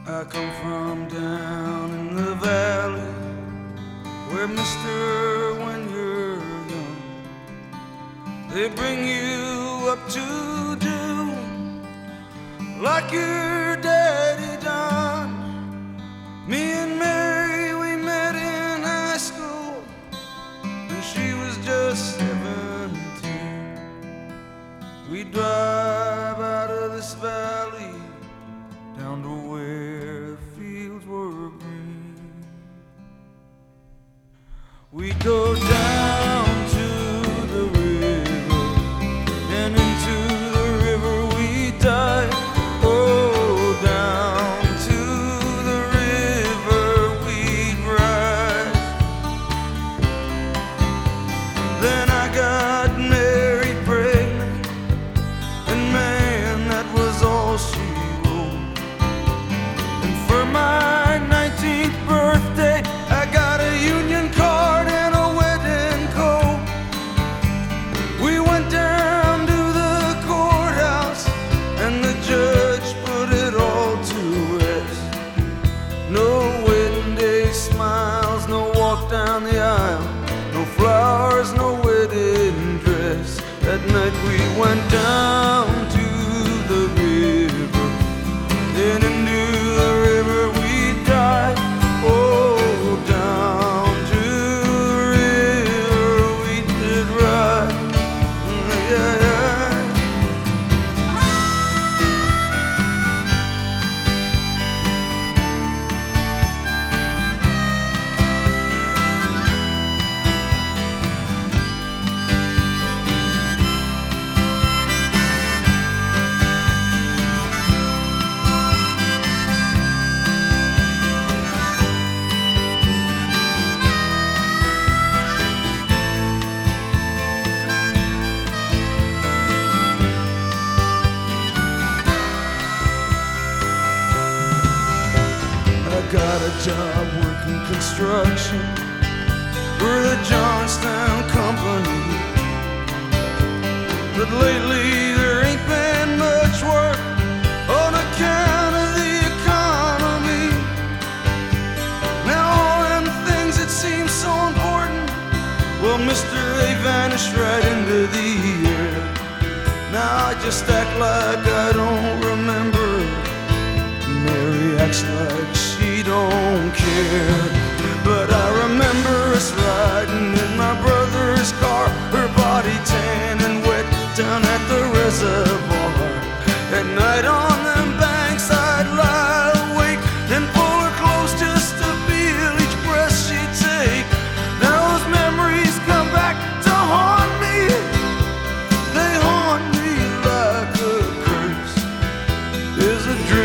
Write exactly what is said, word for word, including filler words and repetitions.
I come from down in the valley, where, mister, when you're young, they bring you up to do like your daddy done. Me and Mary, we met in high school, and she was just seventeen. We drive out of this valley down to where the fields were green. We go down to the river, and into the river we dive. Oh, down to the river we'd ride. Then I got married pregnant, and man, that was all she wrote. And for my nineteenth birthday, I got a union card and a wedding coat. We went down to the courthouse, and the judge put it all to rest. No wedding day smiles, no walk down the aisle, no flowers, no wedding dress. That night we went down to the river, then into the river we dive. Oh, down to the river we did ride. Yeah, yeah. I got a job working construction for the Johnstown Company, but lately there ain't been much work on account of the economy. Now all them things that seem so important, well, mister, they vanished right into the air. Now I just act like I don't remember. Mary acts like she don't care. But I remember us riding in my brother's car, her body tan and wet down at the reservoir. At night on them banks I'd lie awake and pull her close just to feel each breath she'd take. Now those memories come back to haunt me. They haunt me like a curse. There's a dream